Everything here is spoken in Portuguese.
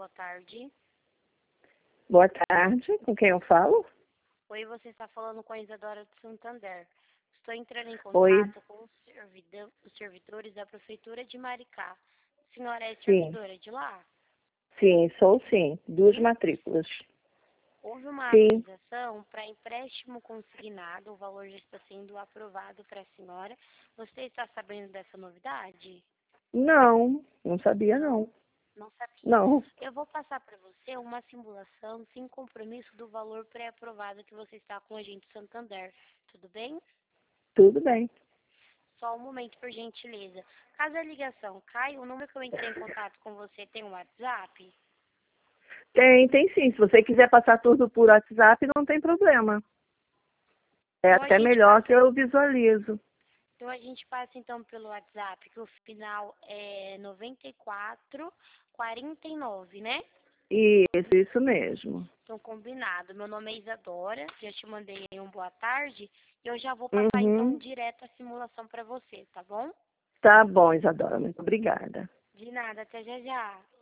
boa tarde. Boa tarde, com quem eu falo? Oi, você está falando com a Isadora de Santander. Estou entrando em Oi, contato com os servidores da Prefeitura de Maricá. A senhora é sim, servidora de lá? sim, sou sim, duas Sim. matrículas. Houve uma Sim, atualização para empréstimo consignado, o valor já está sendo aprovado para a senhora. Você está sabendo dessa novidade? não sabia Não? não, Não sabia. não, Eu vou passar para você uma simulação sem compromisso do valor pré-aprovado que você está com a gente Santander. Tudo bem? tudo bem. Só um momento, por gentileza. Caso a ligação caia, o número que eu entrei em contato com você tem um WhatsApp? Tem sim, se você quiser passar tudo por WhatsApp, não tem problema. É Então a até gente melhor passa, que eu visualizo. então a gente passa então pelo WhatsApp, que o final é 9449, né? Isso mesmo. Então combinado. Meu nome é Isadora, já te mandei aí um boa tarde e eu já vou passar então Uhum. direto a simulação para você, tá bom? Tá bom, Isadora, muito obrigada. De nada, até já já.